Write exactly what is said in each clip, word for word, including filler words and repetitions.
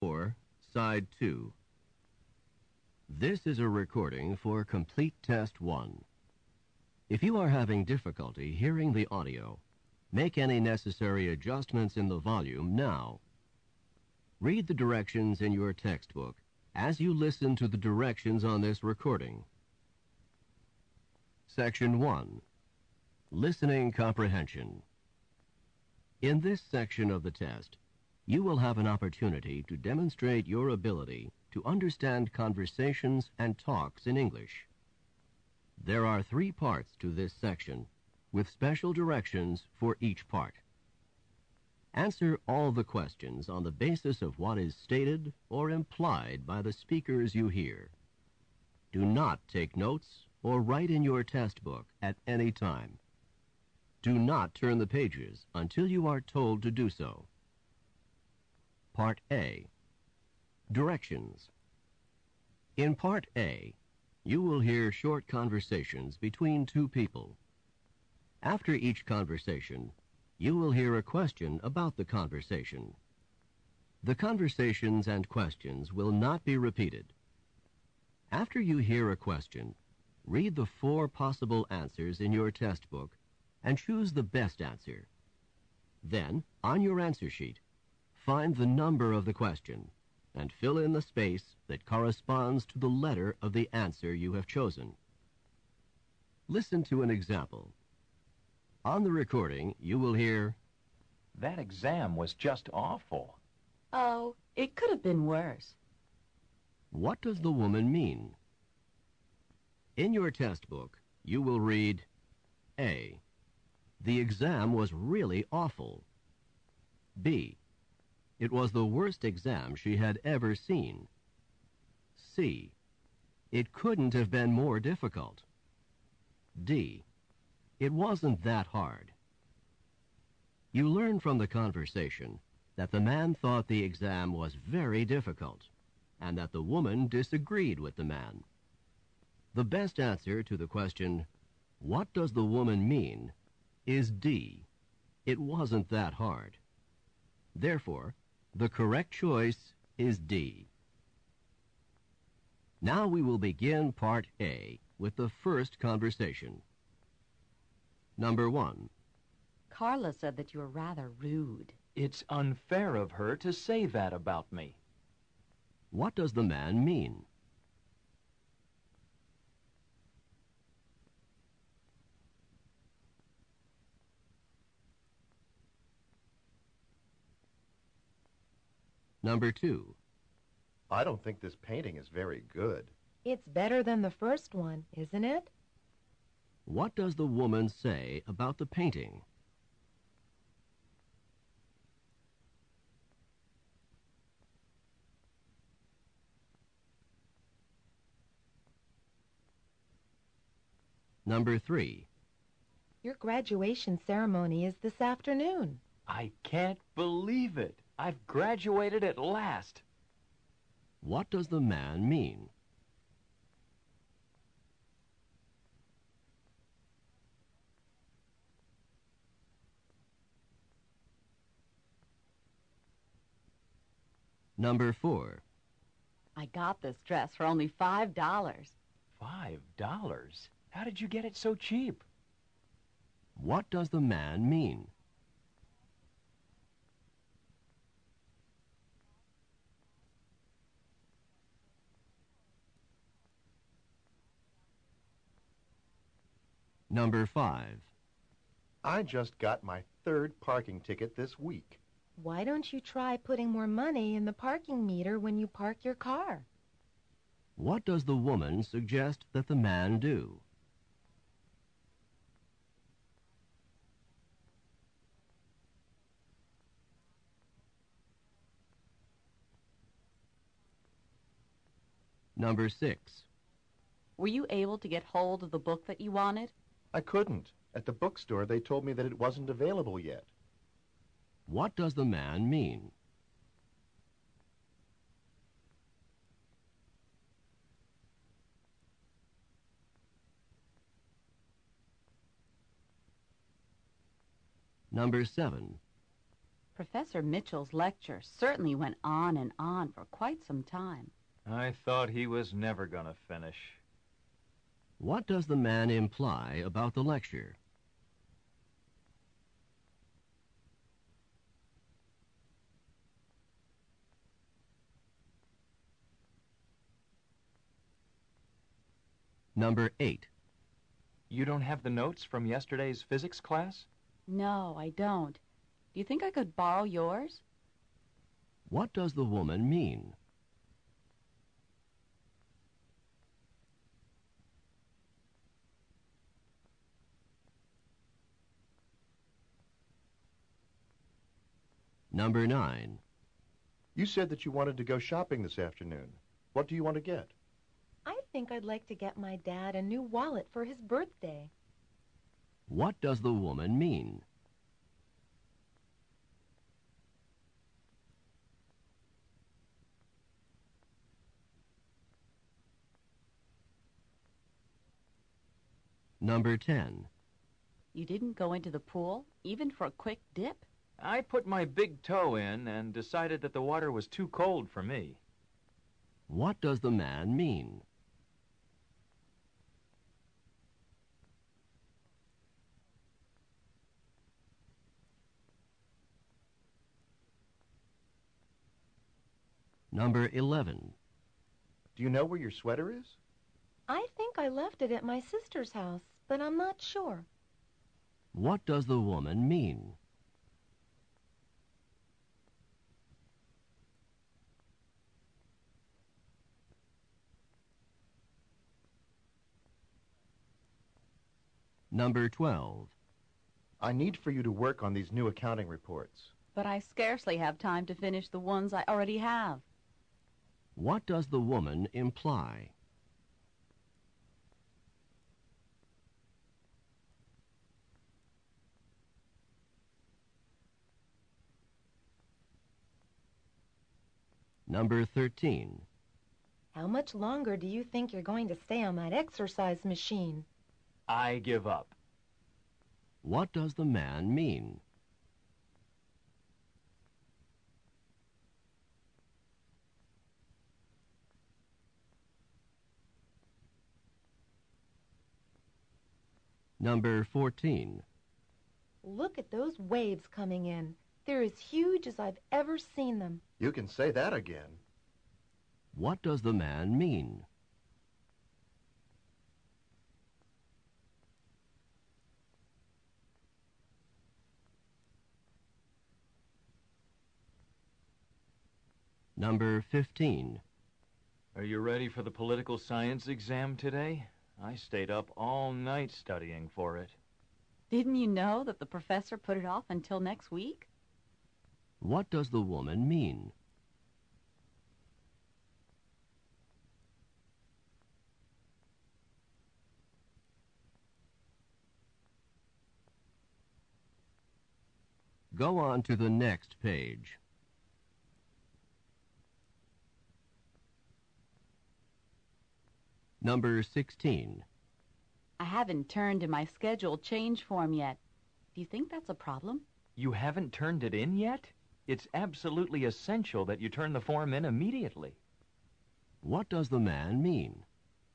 four, Side two. This is a recording for Complete Test one. If you are having difficulty hearing the audio, make any necessary adjustments in the volume now. Read the directions in your textbook as you listen to the directions on this recording. Section one. Listening Comprehension. In this section of the test, you will have an opportunity to demonstrate your ability to understand conversations and talks in English. There are three parts to this section, with special directions for each part. Answer all the questions on the basis of what is stated or implied by the speakers you hear. Do not take notes or write in your test book at any time. Do not turn the pages until you are told to do so. Part A. Directions. In Part A, you will hear short conversations between two people. After each conversation, you will hear a question about the conversation. The conversations and questions will not be repeated. After you hear a question, read the four possible answers in your test book and choose the best answer. Then, on your answer sheet, find the number of the question and fill in the space that corresponds to the letter of the answer you have chosen. Listen to an example. On the recording, you will hear, "That exam was just awful." Oh, it could have been worse. "What does the woman mean?" In your test book, you will read, A. The exam was really awful. B. It was the worst exam she had ever seen. C. It couldn't have been more difficult. D. It wasn't that hard. You learn from the conversation that the man thought the exam was very difficult and that the woman disagreed with the man. The best answer to the question, "What does the woman mean?" is D. It wasn't that hard. Therefore, the correct choice is D. Now we will begin Part A with the first conversation. Number one. Carla said that you were rather rude. It's unfair of her to say that about me. What does the man mean? Number two. I don't think this painting is very good. It's better than the first one, isn't it? What does the woman say about the painting? Number three. Your graduation ceremony is this afternoon. I can't believe it. I've graduated at last. What does the man mean? Number four. I got this dress for only five dollars. Five dollars? How did you get it so cheap? What does the man mean? Number five. I just got my third parking ticket this week. Why don't you try putting more money in the parking meter when you park your car? What does the woman suggest that the man do? Number six. Were you able to get hold of the book that you wanted? I couldn't. At the bookstore, they told me that it wasn't available yet. What does the man mean? Number seven. Professor Mitchell's lecture certainly went on and on for quite some time. I thought he was never going to finish. What does the man imply about the lecture? Number eight. You don't have the notes from yesterday's physics class? No, I don't. Do you think I could borrow yours? What does the woman mean? Number nine. You said that you wanted to go shopping this afternoon. What do you want to get? I think I'd like to get my dad a new wallet for his birthday. What does the woman mean? Number ten. You didn't go into the pool, even for a quick dip? I put my big toe in and decided that the water was too cold for me. What does the man mean? Number eleven. Do you know where your sweater is? I think I left it at my sister's house, but I'm not sure. What does the woman mean? Number twelve. I need for you to work on these new accounting reports. But I scarcely have time to finish the ones I already have. What does the woman imply? Number thirteen. How much longer do you think you're going to stay on that exercise machine? I give up. What does the man mean? Number fourteen. Look at those waves coming in. They're as huge as I've ever seen them. You can say that again. What does the man mean? Number fifteen. Are you ready for the political science exam today? I stayed up all night studying for it. Didn't you know that the professor put it off until next week? What does the woman mean? Go on to the next page. Number sixteen. I haven't turned in my scheduled change form yet. Do you think that's a problem? You haven't turned it in yet? It's absolutely essential that you turn the form in immediately. What does the man mean?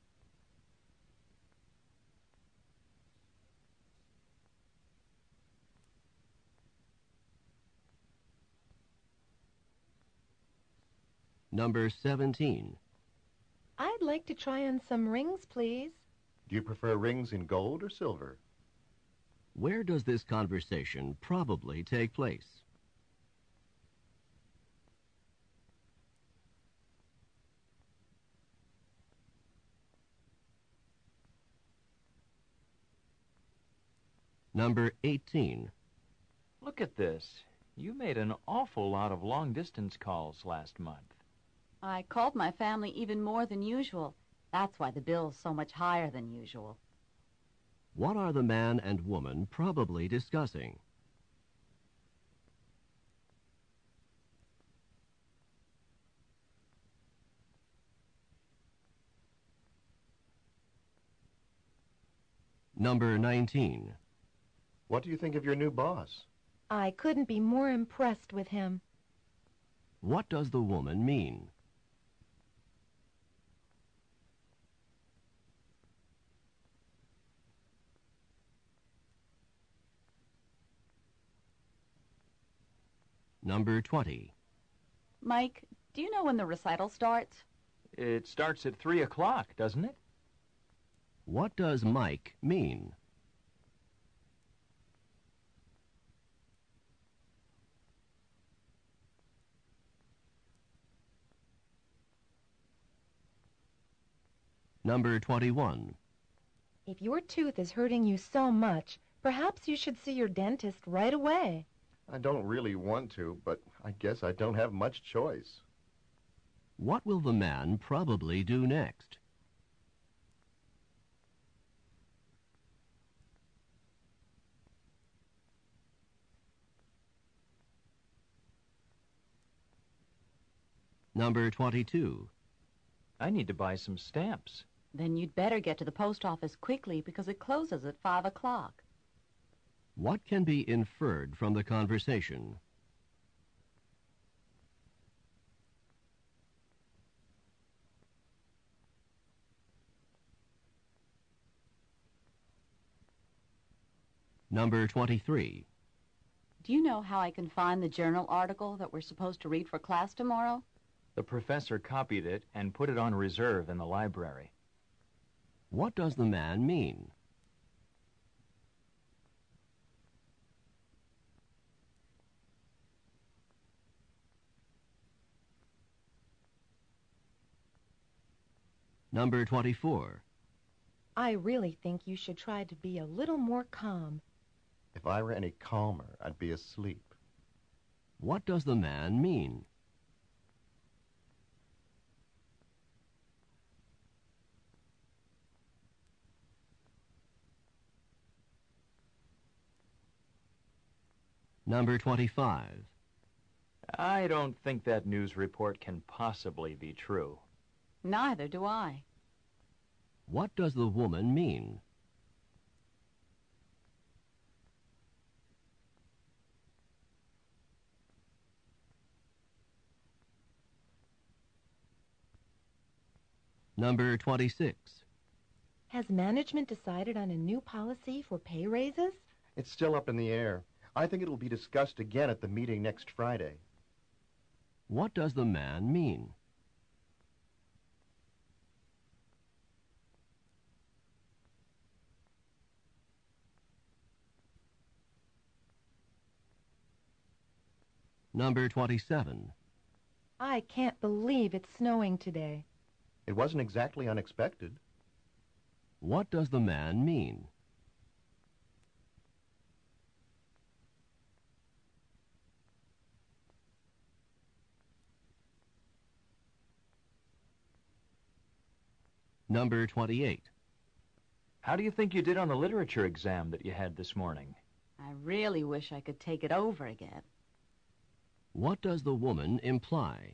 Number seventeen. I'd like to try on some rings, please. Do you prefer rings in gold or silver? Where does this conversation probably take place? Number eighteen. Look at this. You made an awful lot of long-distance calls last month. I called my family even more than usual. That's why the bill's so much higher than usual. What are the man and woman probably discussing? Number nineteen. What do you think of your new boss? I couldn't be more impressed with him. What does the woman mean? Number twenty. Mike, do you know when the recital starts? It starts at three o'clock, doesn't it? What does Mike mean? Number twenty-one. If your tooth is hurting you so much, perhaps you should see your dentist right away. I don't really want to, but I guess I don't have much choice. What will the man probably do next? Number twenty-two. I need to buy some stamps. Then you'd better get to the post office quickly because it closes at five o'clock. What can be inferred from the conversation? Number twenty-three. Do you know how I can find the journal article that we're supposed to read for class tomorrow? The professor copied it and put it on reserve in the library. What does the man mean? Number twenty-four. I really think you should try to be a little more calm. If I were any calmer, I'd be asleep. What does the man mean? Number twenty-five. I don't think that news report can possibly be true. Neither do I. What does the woman mean? Number twenty-six. Has management decided on a new policy for pay raises? It's still up in the air. I think it'll be discussed again at the meeting next Friday. What does the man mean? Number twenty-seven. I can't believe it's snowing today. It wasn't exactly unexpected. What does the man mean? Number twenty-eight. How do you think you did on the literature exam that you had this morning? I really wish I could take it over again. What does the woman imply?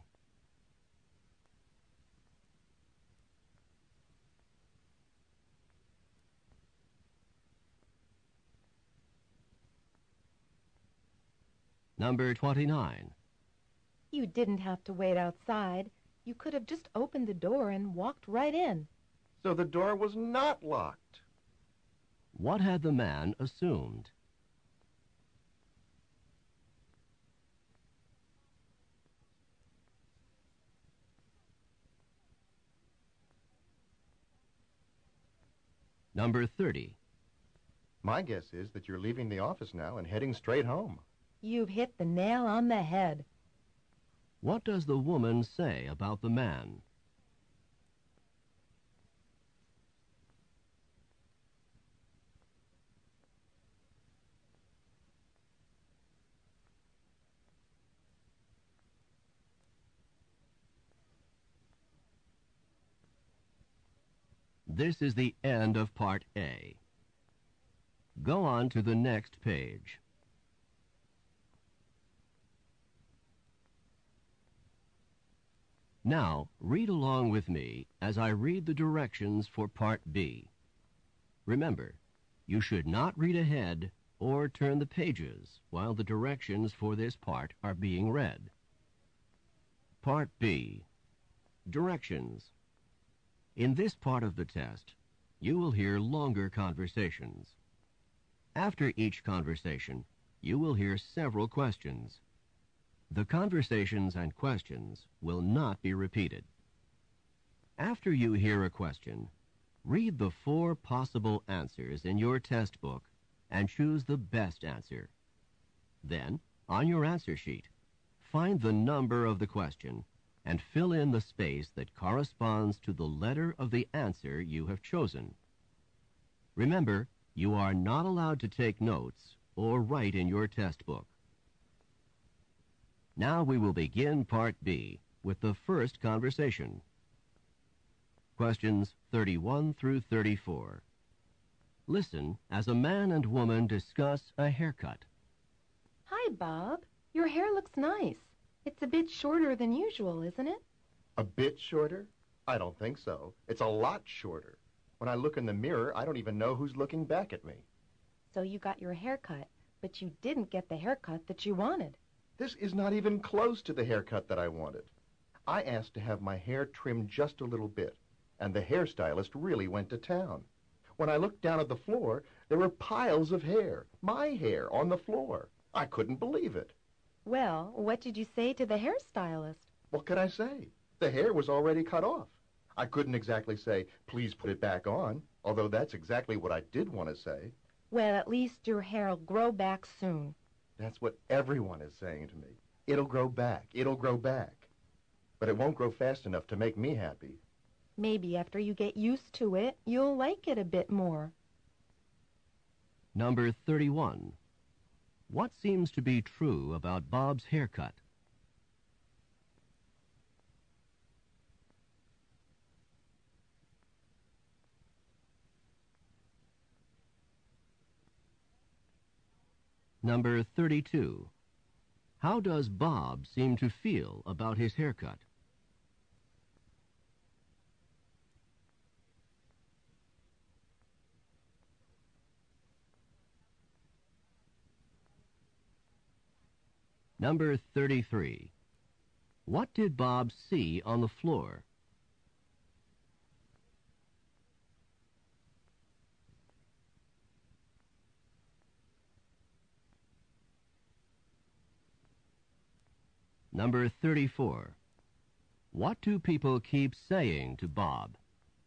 Number twenty-nine. You didn't have to wait outside. You could have just opened the door and walked right in. So the door was not locked. What had the man assumed? Number thirty. My guess is that you're leaving the office now and heading straight home. You've hit the nail on the head. What does the woman say about the man? This is the end of Part A. Go on to the next page. Now, read along with me as I read the directions for Part B. Remember, you should not read ahead or turn the pages while the directions for this part are being read. Part B. Directions. In this part of the test, you will hear longer conversations. After each conversation, you will hear several questions. The conversations and questions will not be repeated. After you hear a question, read the four possible answers in your test book and choose the best answer. Then, on your answer sheet, find the number of the question and fill in the space that corresponds to the letter of the answer you have chosen. Remember, you are not allowed to take notes or write in your test book. Now we will begin Part B with the first conversation. Questions thirty-one through thirty-four. Listen as a man and woman discuss a haircut. Hi, Bob. Your hair looks nice. It's a bit shorter than usual, isn't it? A bit shorter? I don't think so. It's a lot shorter. When I look in the mirror, I don't even know who's looking back at me. So you got your hair cut, but you didn't get the haircut that you wanted. This is not even close to the haircut that I wanted. I asked to have my hair trimmed just a little bit, and the hairstylist really went to town. When I looked down at the floor, there were piles of hair, my hair, on the floor. I couldn't believe it. Well, what did you say to the hairstylist? What could I say? The hair was already cut off. I couldn't exactly say, please put it back on, although that's exactly what I did want to say. Well, at least your hair'll grow back soon. That's what everyone is saying to me. It'll grow back. It'll grow back. But it won't grow fast enough to make me happy. Maybe after you get used to it, you'll like it a bit more. Number thirty-one. What seems to be true about Bob's haircut? Number thirty-two. How does Bob seem to feel about his haircut? Number thirty-three. What did Bob see on the floor? Number thirty-four. What do people keep saying to Bob?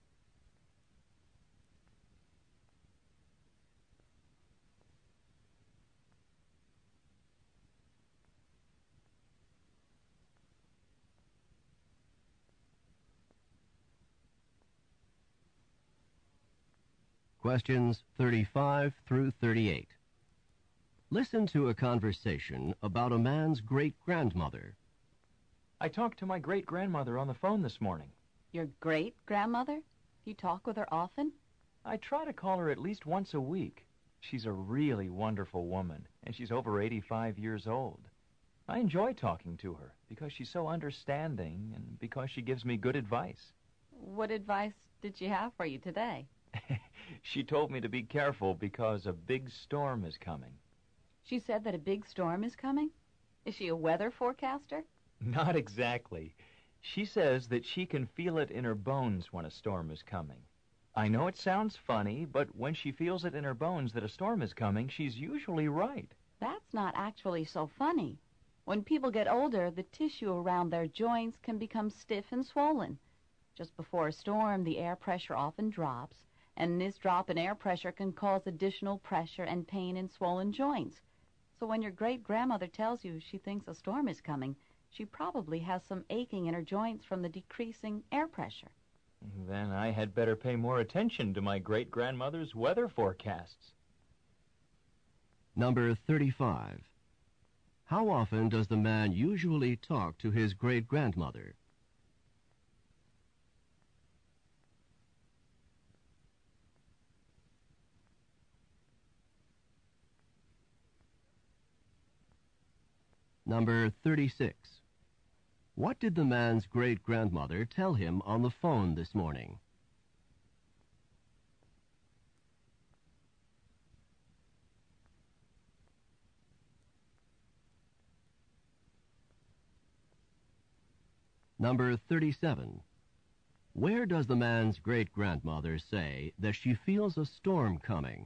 Questions thirty-five through thirty-eight. Listen to a conversation about a man's great-grandmother. I talked to my great-grandmother on the phone this morning. Your great-grandmother? You talk with her often? I try to call her at least once a week. She's a really wonderful woman, and she's over eighty-five years old. I enjoy talking to her because she's so understanding and because she gives me good advice. What advice did she have for you today? She told me to be careful because a big storm is coming. She said that a big storm is coming? Is she a weather forecaster? Not exactly. She says that she can feel it in her bones when a storm is coming. I know it sounds funny, but when she feels it in her bones that a storm is coming, she's usually right. That's not actually so funny. When people get older, the tissue around their joints can become stiff and swollen. Just before a storm, the air pressure often drops, and this drop in air pressure can cause additional pressure and pain in swollen joints. So when your great-grandmother tells you she thinks a storm is coming, she probably has some aching in her joints from the decreasing air pressure. Then I had better pay more attention to my great-grandmother's weather forecasts. Number thirty-five. How often does the man usually talk to his great-grandmother? Number thirty-six. What did the man's great-grandmother tell him on the phone this morning? Number thirty-seven. Where does the man's great-grandmother say that she feels a storm coming?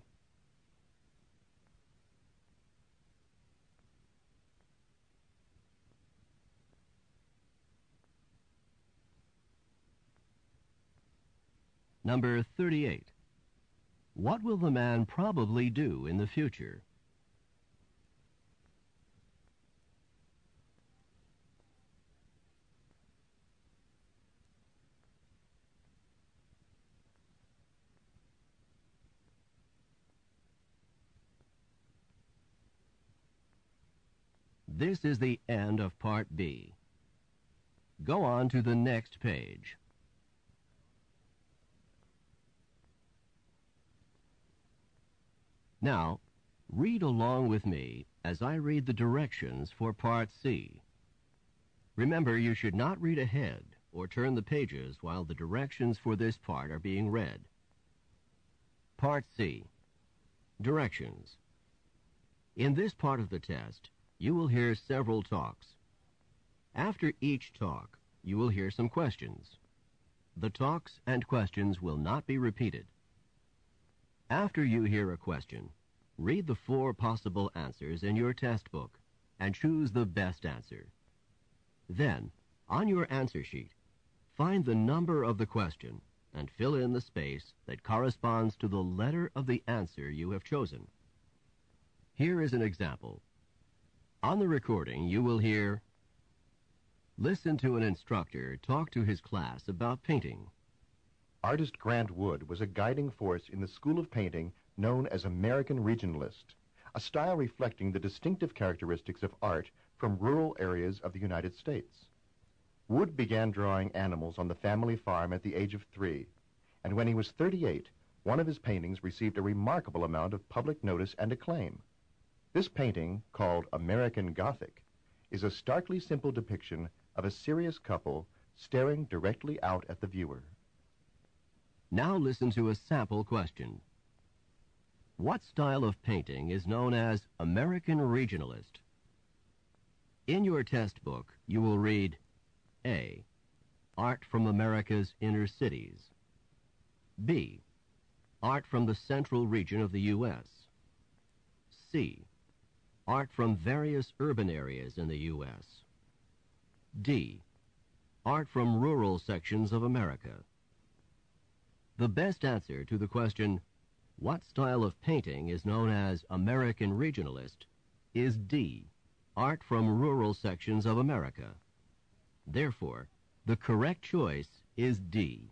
Number thirty-eight. What will the man probably do in the future? This is the end of Part B. Go on to the next page. Now, read along with me as I read the directions for Part C. Remember, you should not read ahead or turn the pages while the directions for this part are being read. Part C. Directions. In this part of the test, you will hear several talks. After each talk, you will hear some questions. The talks and questions will not be repeated. After you hear a question, read the four possible answers in your test book and choose the best answer. Then, on your answer sheet, find the number of the question and fill in the space that corresponds to the letter of the answer you have chosen. Here is an example. On the recording, you will hear, listen to an instructor talk to his class about painting. Artist Grant Wood was a guiding force in the school of painting known as American Regionalist, a style reflecting the distinctive characteristics of art from rural areas of the United States. Wood began drawing animals on the family farm at the age of three, and when he was thirty-eight, one of his paintings received a remarkable amount of public notice and acclaim. This painting, called American Gothic, is a starkly simple depiction of a serious couple staring directly out at the viewer. Now listen to a sample question. What style of painting is known as American Regionalist? In your test book, you will read A. Art from America's inner cities. B. Art from the central region of the U S. C. Art from various urban areas in the U S. D. Art from rural sections of America. The best answer to the question, what style of painting is known as American Regionalist, is D. Art from rural sections of America. Therefore, the correct choice is D.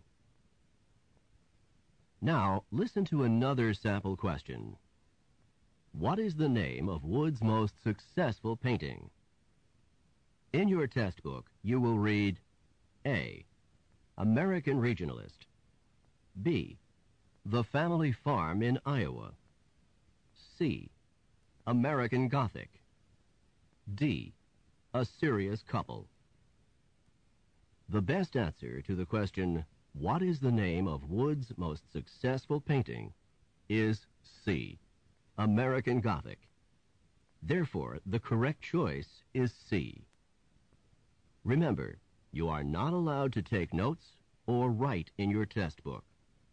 Now, listen to another sample question. What is the name of Wood's most successful painting? In your test book, you will read A. American Regionalist. B. The Family Farm in Iowa. C. American Gothic. D. A Serious Couple. The best answer to the question, what is the name of Wood's most successful painting, is C. American Gothic. Therefore, the correct choice is C. Remember, you are not allowed to take notes or write in your test book.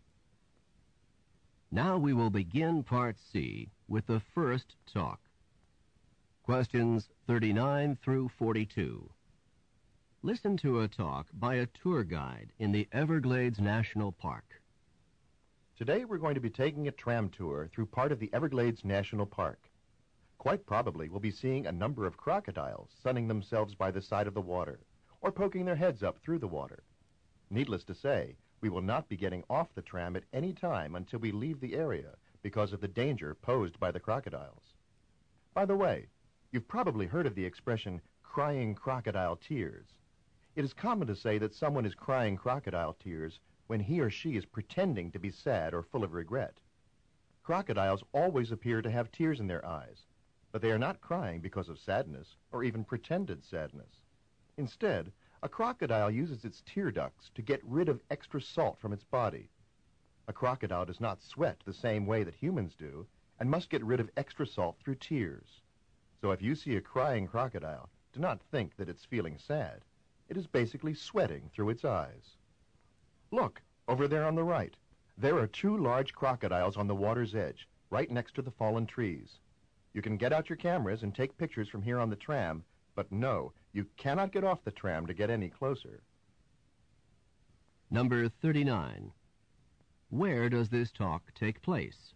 Now we will begin Part C with the first talk. Questions thirty-nine through forty-two. Listen to a talk by a tour guide in the Everglades National Park. Today we're going to be taking a tram tour through part of the Everglades National Park. Quite probably we'll be seeing a number of crocodiles sunning themselves by the side of the water or poking their heads up through the water. Needless to say, we will not be getting off the tram at any time until we leave the area because of the danger posed by the crocodiles. By the way, you've probably heard of the expression crying crocodile tears. It is common to say that someone is crying crocodile tears when he or she is pretending to be sad or full of regret. Crocodiles always appear to have tears in their eyes, but they are not crying because of sadness or even pretended sadness. Instead, a crocodile uses its tear ducts to get rid of extra salt from its body. A crocodile does not sweat the same way that humans do and must get rid of extra salt through tears. So if you see a crying crocodile, do not think that it's feeling sad. It is basically sweating through its eyes. Look, over there on the right. There are two large crocodiles on the water's edge, right next to the fallen trees. You can get out your cameras and take pictures from here on the tram, but no, you cannot get off the tram to get any closer. Number thirty-nine. Where does this talk take place?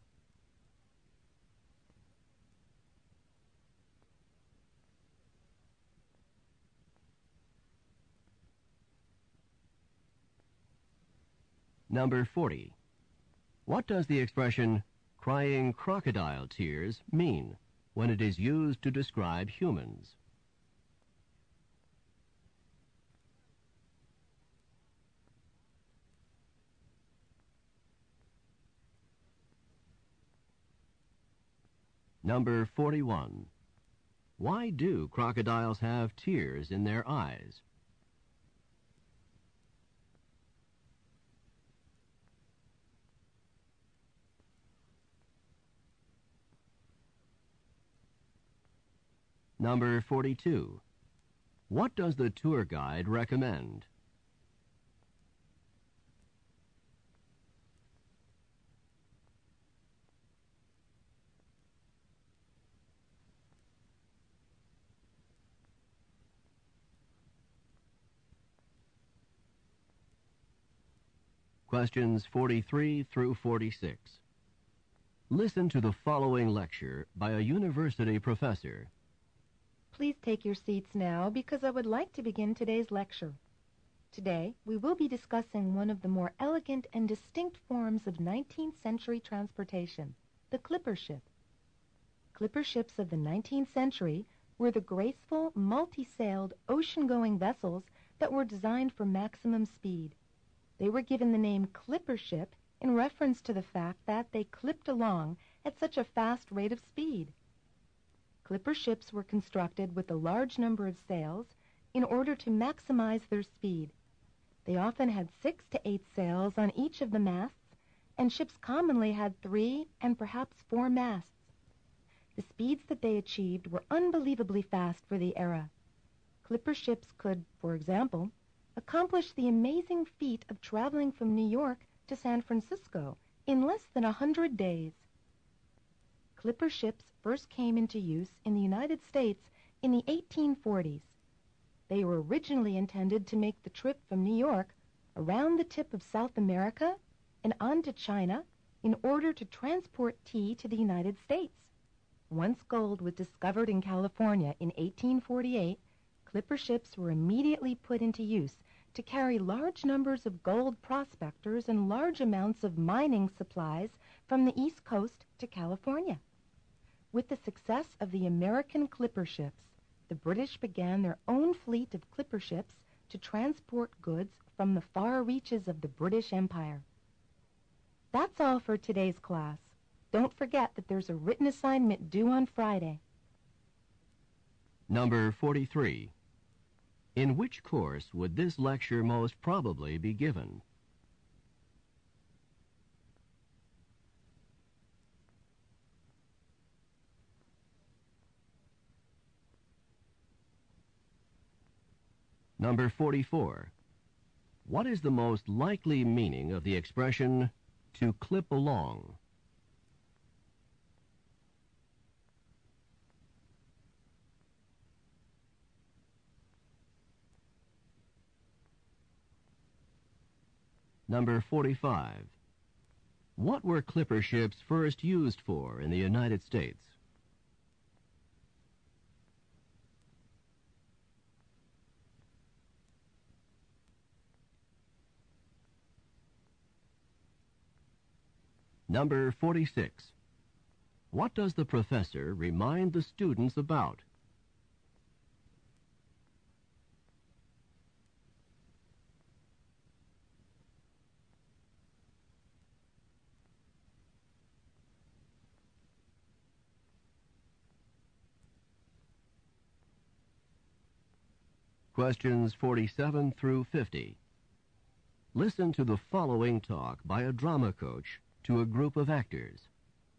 Number forty. What does the expression crying crocodile tears mean when it is used to describe humans? Number forty-one. Why do crocodiles have tears in their eyes? Number forty-two. What does the tour guide recommend? Questions forty-three through forty-six. Listen to the following lecture by a university professor. Please take your seats now because I would like to begin today's lecture. Today, we will be discussing one of the more elegant and distinct forms of nineteenth century transportation, the clipper ship. Clipper ships of the nineteenth century were the graceful, multi-sailed, ocean-going vessels that were designed for maximum speed. They were given the name clipper ship in reference to the fact that they clipped along at such a fast rate of speed. Clipper ships were constructed with a large number of sails in order to maximize their speed. They often had six to eight sails on each of the masts, and ships commonly had three and perhaps four masts. The speeds that they achieved were unbelievably fast for the era. Clipper ships could, for example, accomplish the amazing feat of traveling from New York to San Francisco in less than a hundred days. Clipper ships first came into use in the United States in the eighteen forties. They were originally intended to make the trip from New York around the tip of South America and on to China in order to transport tea to the United States. Once gold was discovered in California in eighteen forty-eight, clipper ships were immediately put into use to carry large numbers of gold prospectors and large amounts of mining supplies from the East Coast to California. With the success of the American clipper ships, the British began their own fleet of clipper ships to transport goods from the far reaches of the British Empire. That's all for today's class. Don't forget that there's a written assignment due on Friday. Number forty-three. In which course would this lecture most probably be given? Number forty-four. What is the most likely meaning of the expression to clip along? Number forty-five. What were clipper ships first used for in the United States? Number forty-six. What does the professor remind the students about? Questions forty-seven through fifty. Listen to the following talk by a drama coach to a group of actors.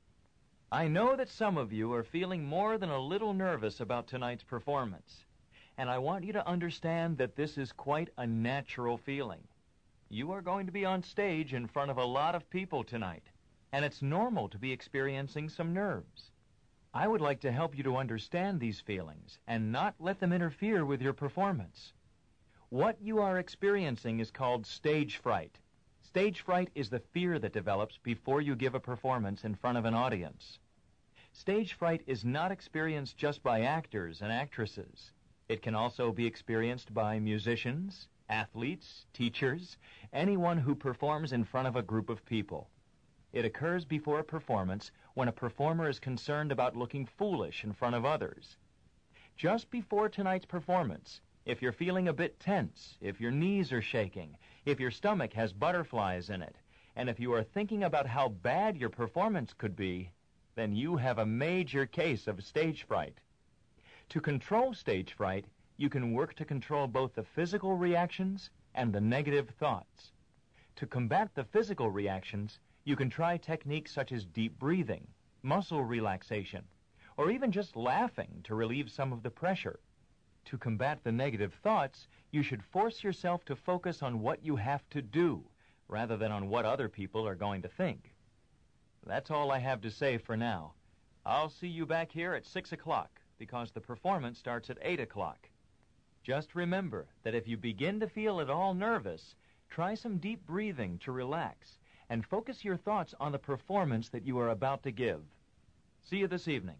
I know that some of you are feeling more than a little nervous about tonight's performance. And I want you to understand that this is quite a natural feeling. You are going to be on stage in front of a lot of people tonight, and it's normal to be experiencing some nerves. I would like to help you to understand these feelings and not let them interfere with your performance. What you are experiencing is called stage fright. Stage fright is the fear that develops before you give a performance in front of an audience. Stage fright is not experienced just by actors and actresses. It can also be experienced by musicians, athletes, teachers, anyone who performs in front of a group of people. It occurs before a performance when a performer is concerned about looking foolish in front of others. Just before tonight's performance, if you're feeling a bit tense, if your knees are shaking, if your stomach has butterflies in it, and if you are thinking about how bad your performance could be, then you have a major case of stage fright. To control stage fright, you can work to control both the physical reactions and the negative thoughts. To combat the physical reactions, you can try techniques such as deep breathing, muscle relaxation, or even just laughing to relieve some of the pressure. To combat the negative thoughts, you should force yourself to focus on what you have to do, rather than on what other people are going to think. That's all I have to say for now. I'll see you back here at six o'clock, because the performance starts at eight o'clock. Just remember that if you begin to feel at all nervous, try some deep breathing to relax, and focus your thoughts on the performance that you are about to give. See you this evening.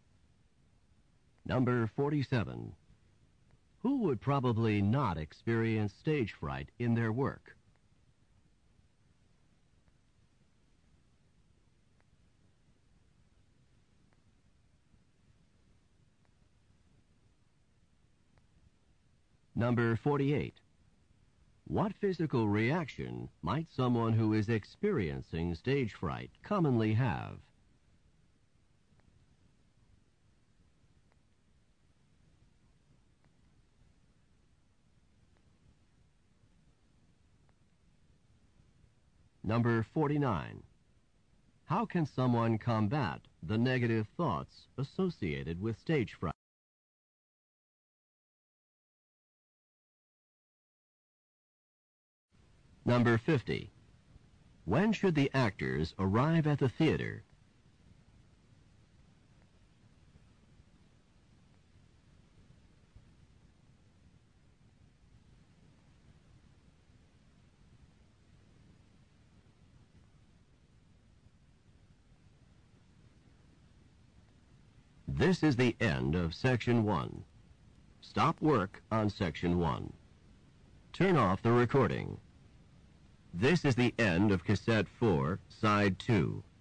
Number forty-seven. Who would probably not experience stage fright in their work? Number forty-eight. What physical reaction might someone who is experiencing stage fright commonly have? Number forty-nine. How can someone combat the negative thoughts associated with stage fright? Number fifty. When should the actors arrive at the theater? This is the end of Section one. Stop work on Section one. Turn off the recording. This is the end of Cassette four, Side two.